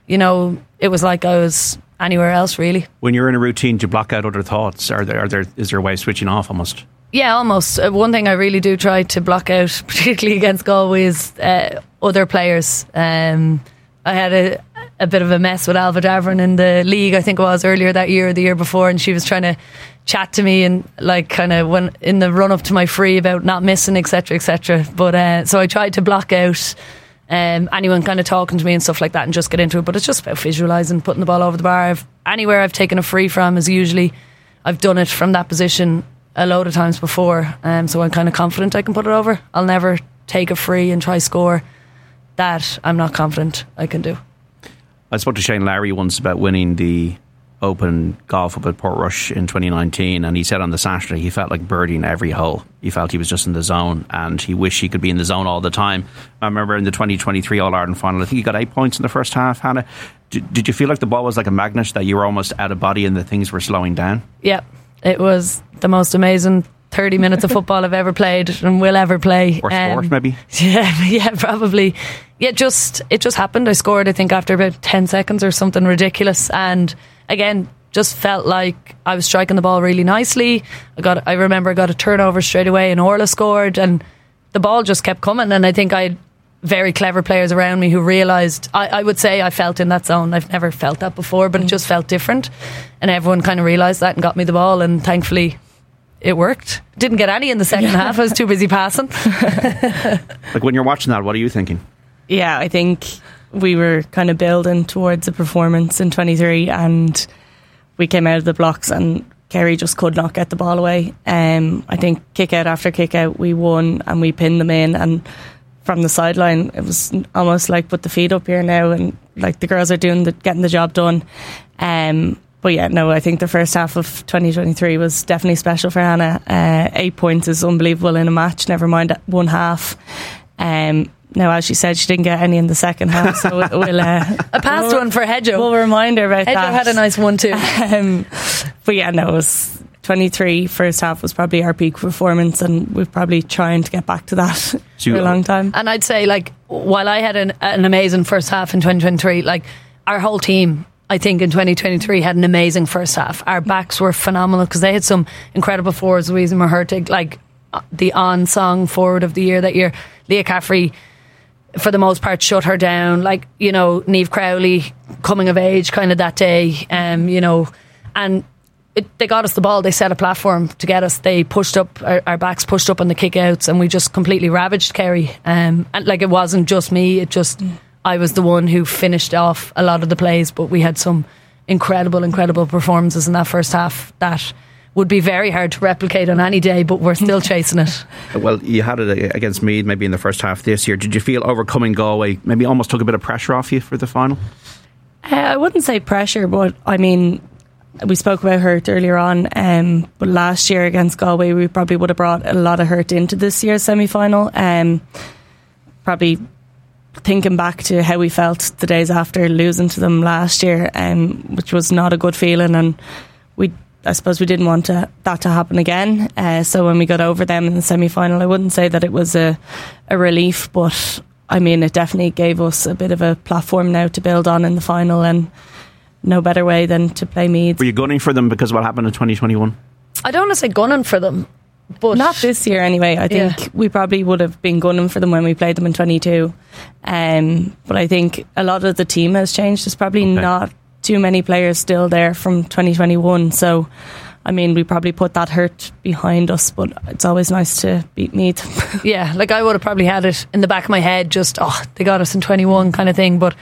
it was like I was anywhere else, really. When you're in a routine, do you block out other thoughts? Is there a way of switching off almost? Yeah, almost. One thing I really do try to block out, particularly against Galway, is other players. I had a bit of a mess with Alva Davern in the league, I think it was earlier that year or the year before, and she was trying to chat to me and when in the run up to my free about not missing, etc. But so I tried to block out anyone kind of talking to me and stuff like that and just get into it. But it's just about visualising, putting the ball over the bar. Anywhere I've taken a free from is usually I've done it from that position a load of times before, so I'm kind of confident I can put it over. I'll never take a free and try score that I'm not confident I can do. I spoke to Shane Lowry once about winning the Open Golf up at Portrush in 2019, and he said on the Saturday he felt like birdieing every hole. He felt he was just in the zone, and he wished he could be in the zone all the time. I remember in the 2023 All-Ireland final, I think he got 8 points in the first half. Hannah, did you feel like the ball was like a magnet, that you were almost out of body and the things were slowing down? Yeah, it was the most amazing 30 minutes of football I've ever played and will ever play. Or sport, maybe? Yeah, probably. Yeah, it just happened. I scored, I think, after about 10 seconds or something ridiculous. And again, just felt like I was striking the ball really nicely. I remember I got a turnover straight away and Orla scored, and the ball just kept coming. And I think I had very clever players around me who realised, I would say I felt in that zone. I've never felt that before, but it just felt different. And everyone kind of realised that and got me the ball, and thankfully it worked. Didn't get any in the second half. I was too busy passing. Like, when you're watching that, what are you thinking? Yeah, I think we were kind of building towards a performance in 23, and we came out of the blocks and Kerry just could not get the ball away. I think kick out after kick out we won and we pinned them in, and from the sideline it was almost like put the feet up here now, and like the girls are getting the job done. But yeah, no, I think the first half of 2023 was definitely special for Hannah. 8 points is unbelievable in a match, never mind one half. Now, as she said, she didn't get any in the second half, so we'll I passed one for Hedjo. We'll remind her about that. Hedjo had a nice one too. But yeah, no, it was 23 first half was probably our peak performance, and we're probably trying to get back to that for a long time. And I'd say, like, while I had an amazing first half in 2023, like, our whole team, I think in 2023 had an amazing first half. Our backs were phenomenal because they had some incredible forwards. Louisa Mahurtig, like the on-song forward of the year that year. Leah Caffrey, for the most part, shut her down. Like, Niamh Crowley coming of age kind of that day, and they got us the ball. They set a platform to get us. They pushed up, our backs pushed up on the kick outs, and we just completely ravaged Kerry. And like, it wasn't just me, I was the one who finished off a lot of the plays, but we had some incredible performances in that first half that would be very hard to replicate on any day, but we're still chasing it. Well, you had it against Meath maybe in the first half this year. Did you feel overcoming Galway maybe almost took a bit of pressure off you for the final? I wouldn't say pressure, but I mean, we spoke about hurt earlier on, but last year against Galway we probably would have brought a lot of hurt into this year's semi-final. Probably thinking back to how we felt the days after losing to them last year, which was not a good feeling, and I suppose we didn't want that to happen again. So when we got over them in the semi-final, I wouldn't say that it was a relief, but I mean, it definitely gave us a bit of a platform now to build on in the final, and no better way than to play Meath. Were you gunning for them because of what happened in 2021? I don't want to say gunning for them, but not this year anyway. I think we probably would have been gunning for them when we played them in 22. But I think a lot of the team has changed. There's probably not too many players still there from 2021. So, I mean, we probably put that hurt behind us, but it's always nice to beat Meath. Yeah, like I would have probably had it in the back of my head, just, they got us in 21 kind of thing. But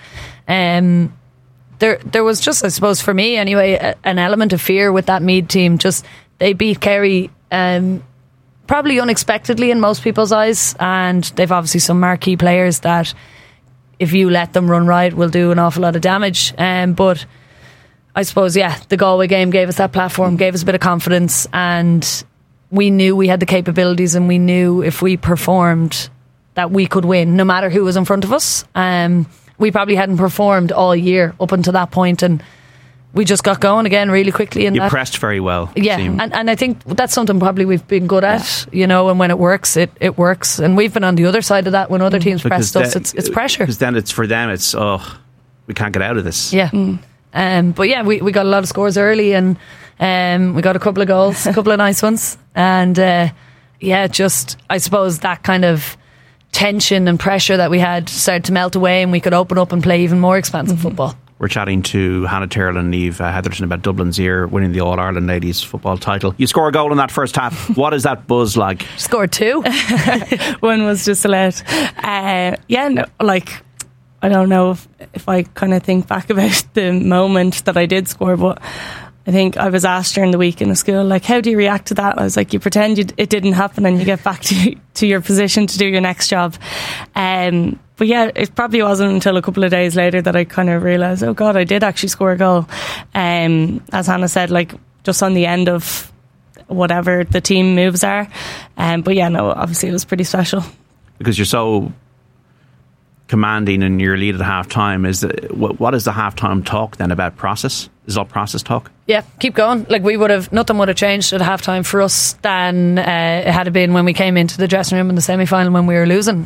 there was just, I suppose for me anyway, an element of fear with that Meath team. Just, they beat Kerry probably unexpectedly in most people's eyes, and they've obviously some marquee players that if you let them run riot will do an awful lot of damage. But I suppose, the Galway game gave us that platform, gave us a bit of confidence, and we knew we had the capabilities, and we knew if we performed that we could win no matter who was in front of us. We probably hadn't performed all year up until that point, and we just got going again really quickly. You pressed very well. Yeah, and I think that's something probably we've been good at, and when it works, it works. And we've been on the other side of that when other teams press us. It's pressure. Because then it's for them, it's, we can't get out of this. Yeah. But we got a lot of scores early, and we got a couple of goals, a couple of nice ones. And just, I suppose that kind of tension and pressure that we had started to melt away, and we could open up and play even more expansive football. We're chatting to Hannah Tyrrell and Niamh Heatherton about Dublin's year winning the All-Ireland ladies football title. You score a goal in that first half. What is that buzz like? Scored 2. One was just allowed. I don't know if I kind of think back about the moment that I did score, but I think I was asked during the week in the school, like, how do you react to that? I was like, you pretend it didn't happen and you get back to your position to do your next job. But it probably wasn't until a couple of days later that I kind of realised, oh God, I did actually score a goal. As Hannah said, like, just on the end of whatever the team moves are. Obviously it was pretty special. Because you're so commanding and your lead at half time. What is the half time talk then about process? Is it all process talk? Yeah, keep going. Like, nothing would have changed at half time for us than it had been when we came into the dressing room in the semi-final when we were losing.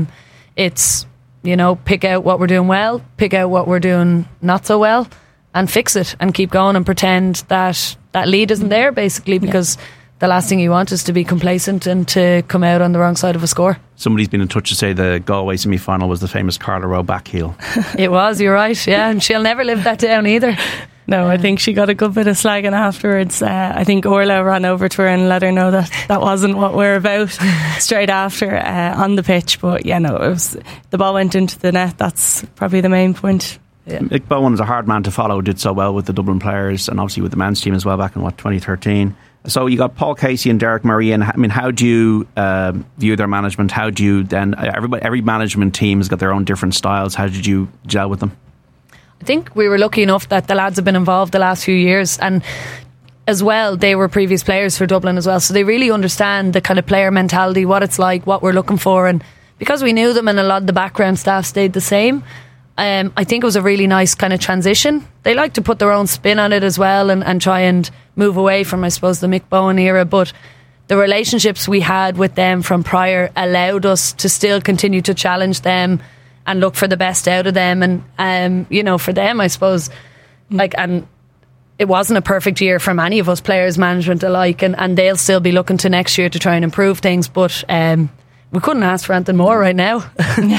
It's, pick out what we're doing well, pick out what we're doing not so well, and fix it and keep going and pretend that lead isn't there, basically, because the last thing you want is to be complacent and to come out on the wrong side of a score. Somebody's been in touch to say the Galway semi-final was the famous Carla Rowe back heel. It was, you're right, yeah, and she'll never live that down either. No, I think she got a good bit of slagging afterwards. I think Orla ran over to her and let her know that wasn't what we're about straight after on the pitch. But it was, the ball went into the net. That's probably the main point. Yeah. Mick Bowen is a hard man to follow, did so well with the Dublin players and obviously with the men's team as well back in 2013. So you got Paul Casey and Derek Murray, and I mean, how do you view their management? How do you then, every management team has got their own different styles. How did you gel with them? I think we were lucky enough that the lads have been involved the last few years, and as well, they were previous players for Dublin as well, so they really understand the kind of player mentality, what it's like, what we're looking for. And because we knew them and a lot of the background staff stayed the same, I think it was a really nice kind of transition. They like to put their own spin on it as well, and try and move away from, I suppose, the Mick Bowen era, but the relationships we had with them from prior allowed us to still continue to challenge them and look for the best out of them. And for them, I suppose, and it wasn't a perfect year for many of us, players, management alike, and they'll still be looking to next year to try and improve things, but we couldn't ask for anything more right now.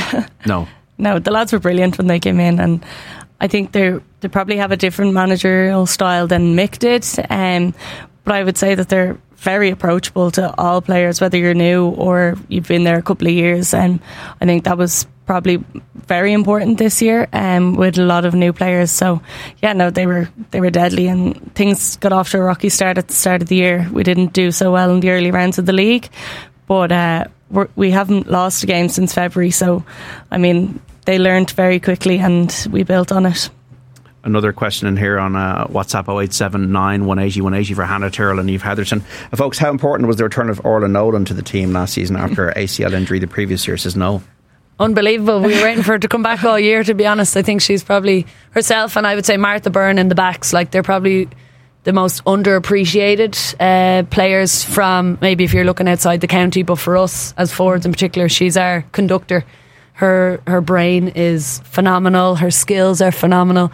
No, the lads were brilliant when they came in, and I think they probably have a different managerial style than Mick did, but I would say that they're very approachable to all players, whether you're new or you've been there a couple of years, and I think that was probably very important this year with a lot of new players. So they were deadly, and things got off to a rocky start at the start of the year. We didn't do so well in the early rounds of the league, but we haven't lost a game since February, so I mean, they learned very quickly and we built on it. Another question in here on WhatsApp 0879 180 180 for Hannah Tyrrell and Niamh Heatherton. Folks, how important was the return of Orla Nolan to the team last season after her ACL injury the previous year? Says no. Unbelievable. We were waiting for her to come back all year, to be honest. I think she's probably herself, and I would say Martha Byrne in the backs, like, they're probably the most underappreciated players from, maybe if you're looking outside the county, but for us as forwards in particular, she's our conductor. Her brain is phenomenal, her skills are phenomenal.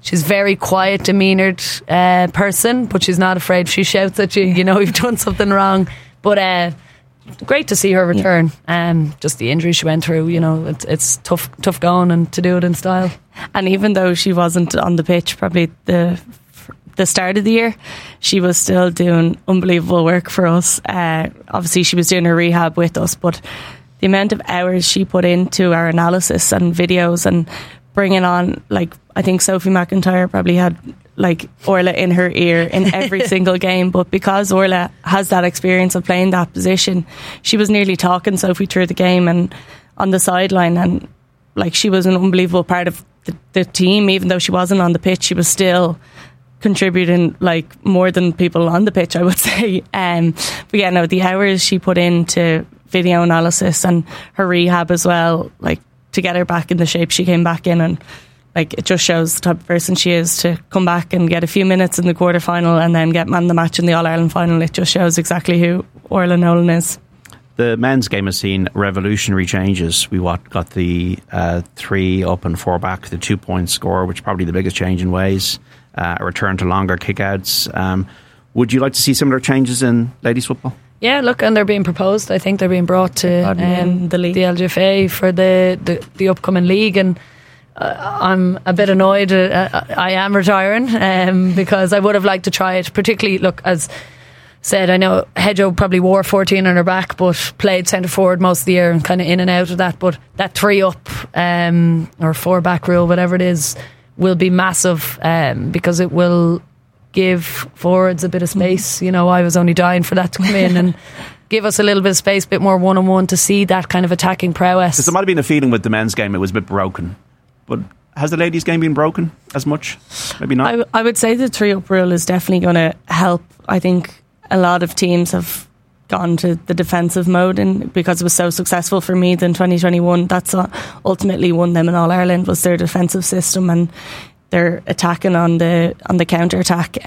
She's very quiet, demeanoured person, but she's not afraid. She shouts at you, you've done something wrong. But great to see her return. Just the injury she went through, it's tough going, and to do it in style. And even though she wasn't on the pitch probably the start of the year, she was still doing unbelievable work for us. Obviously she was doing her rehab with us, but the amount of hours she put into our analysis and videos and bringing on, I think Sophie McIntyre probably had Orla in her ear in every single game, but because Orla has that experience of playing that position, she was nearly talking Sophie through the game and on the sideline, and she was an unbelievable part of the team. Even though she wasn't on the pitch, she was still contributing more than people on the pitch, I would say. But yeah, no, the hours she put into video analysis and her rehab as well, to get her back in the shape she came back in, and it just shows the type of person she is to come back and get a few minutes in the quarter-final and then get man of the match in the All-Ireland final. It just shows exactly who Orla Nolan is. The men's game has seen revolutionary changes. We got the 3 up and 4 back, the 2-point score, which is probably the biggest change in ways. A return to longer kickouts. Would you like to see similar changes in ladies football? Yeah, look, and they're being proposed. I think they're being brought to the LGFA for the upcoming league, and I'm a bit annoyed. I am retiring because I would have liked to try it. Particularly, look, as said, I know Hedgehoe probably wore 14 on her back, but played centre forward most of the year and kind of in and out of that. But that 3 up or 4 back rule, whatever it is, will be massive because it will give forwards a bit of space. I was only dying for that to come in and give us a little bit of space, a bit more one-on-one to see that kind of attacking prowess. Because there might have been a feeling with the men's game it was a bit broken, but has the ladies' game been broken as much? Maybe not. I would say the 3 up rule is definitely going to help. I think a lot of teams have gone to the defensive mode, and because it was so successful for Meath in 2021, that's ultimately won them in All-Ireland, was their defensive system, and they're attacking on the counter-attack.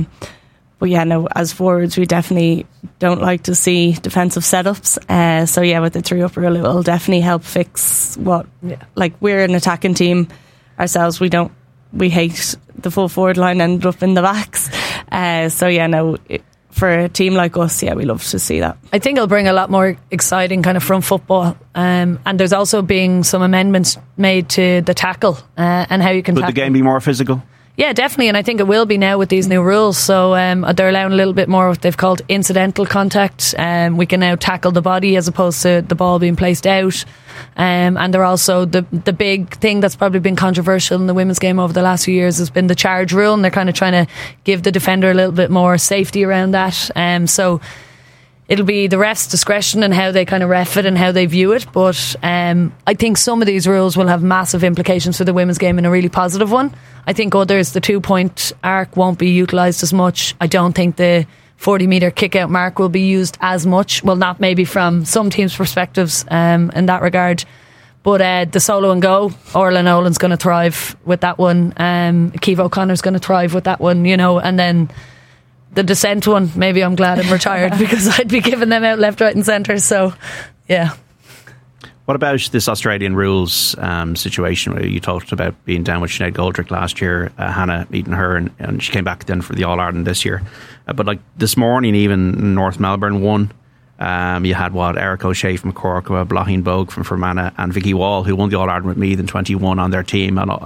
But yeah, no, as forwards we definitely don't like to see defensive setups. So yeah, with the 3 up rule it will definitely help fix what we're an attacking team ourselves. We hate the full forward line ended up in the backs. So yeah, no, for a team like us, yeah, we love to see that. I think it'll bring a lot more exciting kind of front football, and there's also being some amendments made to the tackle and how you can. Could the game be more physical? Yeah, definitely, and I think it will be now with these new rules. So they're allowing a little bit more what they've called incidental contact. We can now tackle the body as opposed to the ball being placed out. And they're also the big thing that's probably been controversial in the women's game over the last few years has been the charge rule, and they're kind of trying to give the defender a little bit more safety around that. So it'll be the ref's discretion and how they kind of ref it and how they view it. But I think some of these rules will have massive implications for the women's game in a really positive one. I think others, the 2-point arc won't be utilised as much. I don't think the 40-metre kick-out mark will be used as much. Well, not maybe from some teams' perspectives in that regard. But the solo and go, Orla Nolan's going to thrive with that one. Keith O'Connor's going to thrive with that one, and then the descent one, maybe I'm glad I'm retired because I'd be giving them out left, right and centre. So, yeah. What about this Australian rules situation where you talked about being down with Sinead Goldrick last year, Hannah meeting her, and she came back then for the All-Ireland this year. But this morning, even North Melbourne won. You had Eric O'Shea from Cork, Blahin Bogue from Fermanagh, and Vicky Wall, who won the All-Ireland with Meath in 21 on their team, an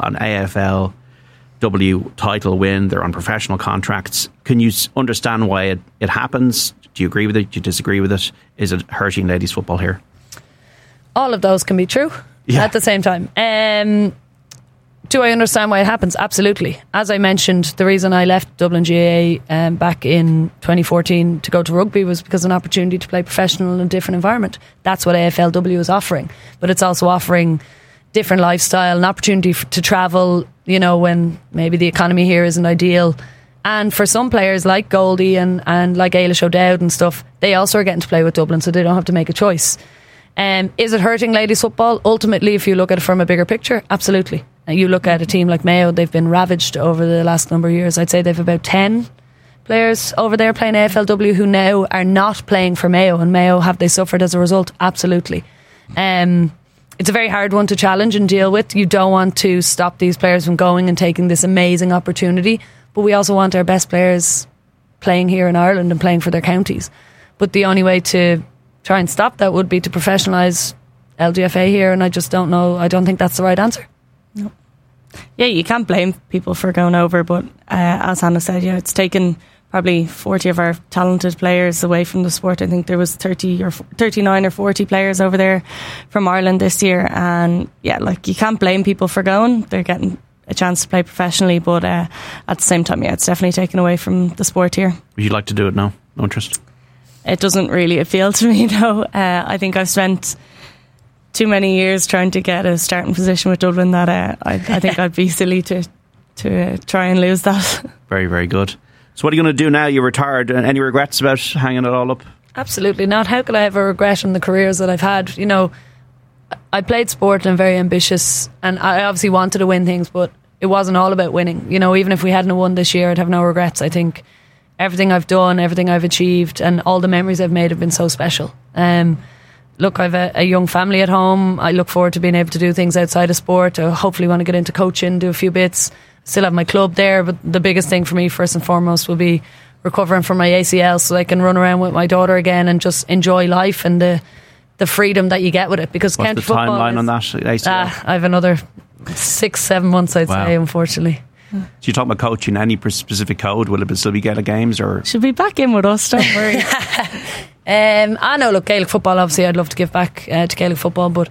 AFLW title win. They're on professional contracts. Can you understand why it happens? Do you agree with it? Do you disagree with it? Is it hurting ladies football here? All of those can be true at the same time. Do I understand why it happens? Absolutely. As I mentioned, the reason I left Dublin GAA back in 2014 to go to rugby was because of an opportunity to play professional in a different environment. That's what AFLW is offering. But it's also offering different lifestyle, an opportunity to travel, when maybe the economy here isn't ideal. And for some players like Goldie and like Ailish O'Dowd and stuff, they also are getting to play with Dublin, so they don't have to make a choice. Is it hurting ladies football? Ultimately, if you look at it from a bigger picture, absolutely. You look at a team like Mayo, they've been ravaged over the last number of years. I'd say they've about 10 players over there playing AFLW who now are not playing for Mayo, and Mayo, have they suffered as a result? Absolutely. it's a very hard one to challenge and deal with. You don't want to stop these players from going and taking this amazing opportunity, but we also want our best players playing here in Ireland and playing for their counties. But the only way to try and stop that would be to professionalise LGFA here, and I just don't know. I don't think that's the right answer. No. Yeah, you can't blame people for going over, but as Hannah said, it's taken probably 40 of our talented players away from the sport. I think there was 39 or 40 players over there from Ireland this year, and you can't blame people for going. They're getting a chance to play professionally, but at the same time, it's definitely taken away from the sport here. Would you like to do it now? No interest? It doesn't really appeal to me, no. I think I've spent too many years trying to get a starting position with Dublin that I think I'd be silly to try and lose that. Very, very good. So what are you going to do now? You're retired. Any regrets about hanging it all up? Absolutely not. How could I have a regret in the careers that I've had? I played sport and I'm very ambitious, and I obviously wanted to win things, but it wasn't all about winning. Even if we hadn't won this year, I'd have no regrets. I think everything I've done, everything I've achieved, and all the memories I've made have been so special. Look, I've a young family at home. I look forward to being able to do things outside of sport. I hopefully want to get into coaching, do a few bits. Still have my club there, but the biggest thing for me, first and foremost, will be recovering from my ACL so I can run around with my daughter again and just enjoy life and the freedom that you get with it. Because what's county the football timeline on that ACL? I have another 6-7 months, I'd say, unfortunately. So you talk about coaching, any specific code? Will it still be Gaelic games, or should be back in with us? Don't worry. I know. Look, Gaelic football. Obviously, I'd love to give back to Gaelic football, but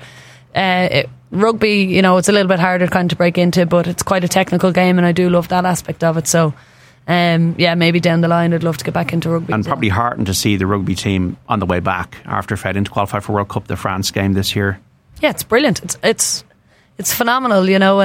rugby, it's a little bit harder kind of to break into. But it's quite a technical game, and I do love that aspect of it. So, maybe down the line, I'd love to get back into rugby. And probably heartened to see the rugby team on the way back after failing to qualify for World Cup, the France game this year. Yeah, it's brilliant. It's phenomenal,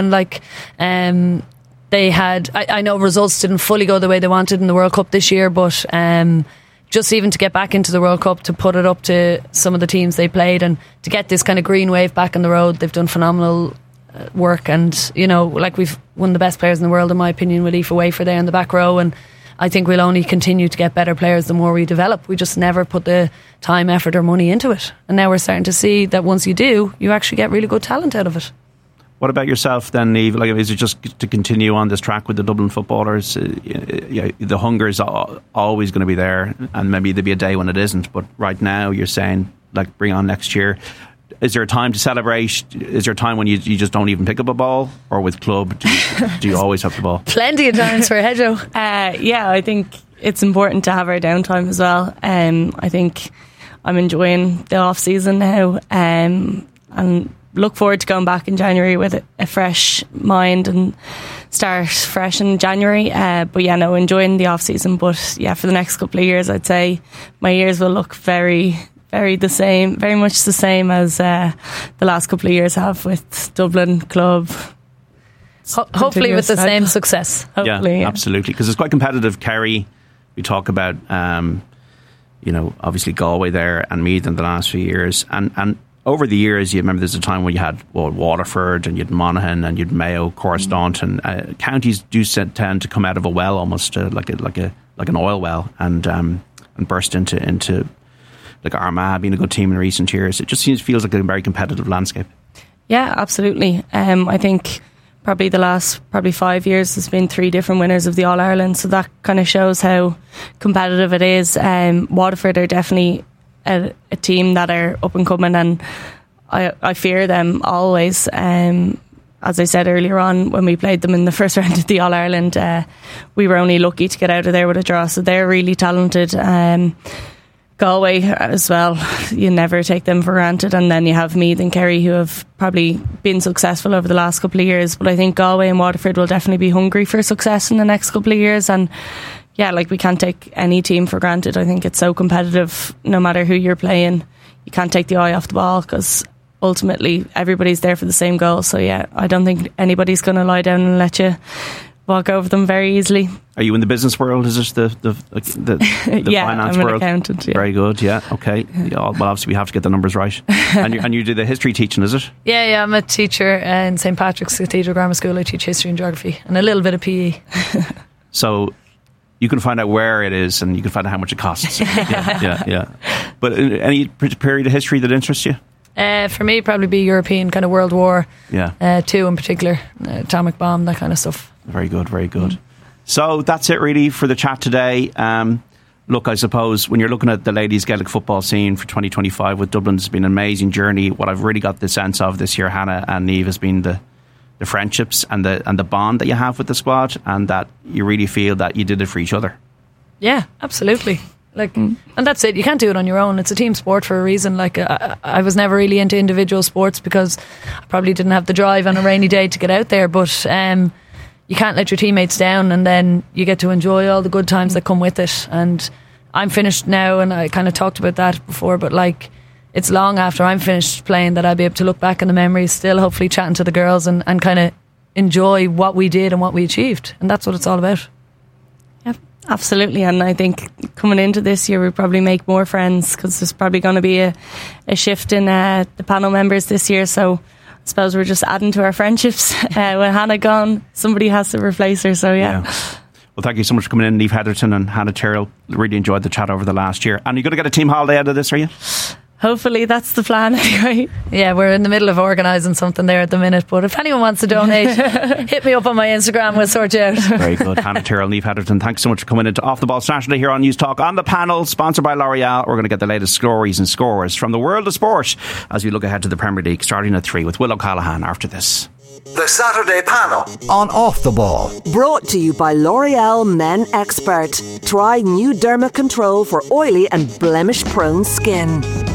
and they had, I know results didn't fully go the way they wanted in the World Cup this year, but just even to get back into the World Cup, to put it up to some of the teams they played, and to get this kind of green wave back on the road, they've done phenomenal work. And we've one of the best players in the world, in my opinion, with Aoife Wafer there in the back row, and I think we'll only continue to get better players the more we develop. We just never put the time, effort or money into it, and now we're starting to see that once you do, you actually get really good talent out of it. What about yourself then, Niamh? Is it just to continue on this track with the Dublin footballers? The hunger is always going to be there, and maybe there'll be a day when it isn't. But right now, you're saying, bring on next year. Is there a time to celebrate? Is there a time when you just don't even pick up a ball? Or with club, do you always have the ball? Plenty of times for Hedgehoe. I think it's important to have our downtime as well. I think I'm enjoying the off-season now, and look forward to going back in January with a fresh mind and start fresh in January. Enjoying the off season. But for the next couple of years, I'd say my years will look very, very much the same as the last couple of years have with Dublin club. Hopefully with the same success. Hopefully, yeah. Absolutely, because it's quite competitive. Kerry, we talk about, obviously Galway there and Meath in the last few years, and over the years, you remember there's a time when you had Waterford and you had Monaghan and you had Mayo, Coruscant, and counties do tend to come out of a well almost like an oil well and burst into Armagh being a good team in recent years. It just feels like a very competitive landscape. Yeah, absolutely. I think probably the last 5 years there's been 3 different winners of the All Ireland, so that kind of shows how competitive it is. Waterford are definitely a team that are up and coming, and I fear them always. As I said earlier on, when we played them in the first round of the All Ireland, we were only lucky to get out of there with a draw, so they're really talented. Galway as well, you never take them for granted, and then you have Meath and Kerry, who have probably been successful over the last couple of years, but I think Galway and Waterford will definitely be hungry for success in the next couple of years. And we can't take any team for granted. I think it's so competitive, no matter who you're playing. You can't take the eye off the ball, because ultimately everybody's there for the same goal. So I don't think anybody's going to lie down and let you walk over them very easily. Are you in the business world? Is this the finance I'm world? An accountant. Yeah. Very good. Yeah. Okay. Yeah, well, obviously we have to get the numbers right. and you do the history teaching, is it? Yeah. I'm a teacher in St Patrick's Cathedral Grammar School. I teach history and geography and a little bit of PE. So you can find out where it is, and you can find out how much it costs. Yeah. But any period of history that interests you? For me, probably be European, kind of World War Yeah. 2 in particular, atomic bomb, that kind of stuff. Very good, very good. So that's it really for the chat today. Look, I suppose when you're looking at the ladies Gaelic football scene for 2025 with Dublin, it's been an amazing journey. What I've really got the sense of this year, Hannah and Niamh, has been the friendships and the bond that you have with the squad, and that you really feel that you did it for each other. Yeah, absolutely. And that's it. You can't do it on your own. It's a team sport for a reason. I was never really into individual sports because I probably didn't have the drive on a rainy day to get out there. But you can't let your teammates down, and then you get to enjoy all the good times that come with it. And I'm finished now, and I kind of talked about that before, but it's long after I'm finished playing that I'll be able to look back on the memories, still hopefully chatting to the girls and kind of enjoy what we did and what we achieved. And that's what it's all about. Yeah, absolutely. And I think coming into this year, we'll probably make more friends because there's probably going to be a shift in the panel members this year. So I suppose we're just adding to our friendships. When Hannah gone, somebody has to replace her. So yeah. Well, thank you so much for coming in, Niamh Heatherton and Hannah Tyrrell. Really enjoyed the chat over the last year. And you're going to get a team holiday out of this, are you? Hopefully that's the plan anyway. Yeah, we're in the middle of organising something there at the minute, but if anyone wants to donate, hit me up on my Instagram, we'll sort you out. Very good. Hannah Tyrrell, Niamh Heatherton, thanks so much for coming into Off the Ball Saturday here on News Talk. On the panel, sponsored by L'Oreal, we're going to get the latest stories and scores from the world of sport as we look ahead to the Premier League starting at 3 with Will O'Callaghan after this. The Saturday Panel on Off the Ball. Brought to you by L'Oreal Men Expert. Try new Derma Control for oily and blemish-prone skin.